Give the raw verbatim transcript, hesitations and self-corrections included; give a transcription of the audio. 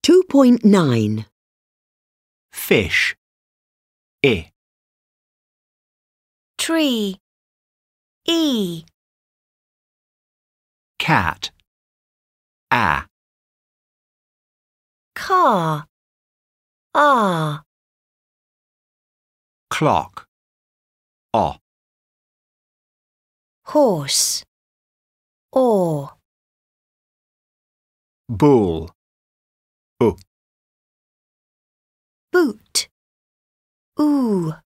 two point nine. Fish. I. Tree. E. Cat. A. Car. R. Clock. O. Horse. Or. Bull. U. Boot. Oo.